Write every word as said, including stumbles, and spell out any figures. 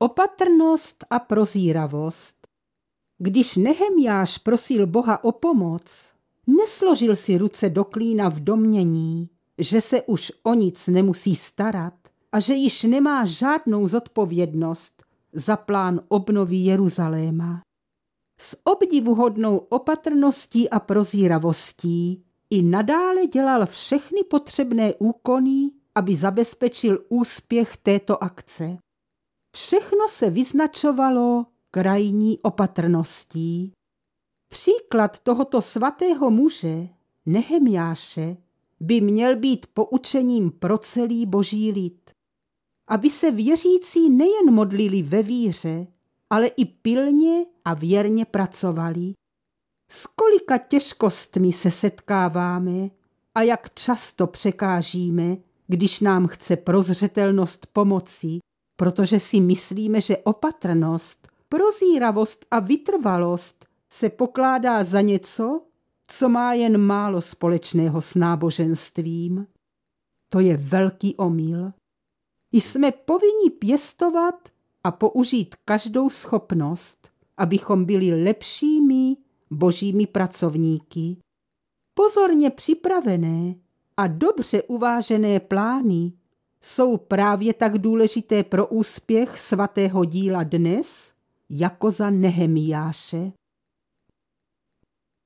Opatrnost a prozíravost. Když Nehemjáš prosil Boha o pomoc, nesložil si ruce do klína v domnění, že se už o nic nemusí starat a že již nemá žádnou zodpovědnost za plán obnovy Jeruzaléma. S obdivuhodnou opatrností a prozíravostí i nadále dělal všechny potřebné úkony, aby zabezpečil úspěch této akce. Všechno se vyznačovalo krajní opatrností. Příklad tohoto svatého muže, Nehemjáše, by měl být poučením pro celý boží lid, aby se věřící nejen modlili ve víře, ale i pilně a věrně pracovali. S kolika těžkostmi se setkáváme a jak často překážíme, když nám chce prozřetelnost pomoci, protože si myslíme, že opatrnost, prozíravost a vytrvalost se pokládá za něco, co má jen málo společného s náboženstvím. To je velký omyl. Jsme povinni pěstovat a použít každou schopnost, abychom byli lepšími božími pracovníky. Pozorně připravené a dobře uvážené plány jsou právě tak důležité pro úspěch svatého díla dnes, jako za Nehemjáše.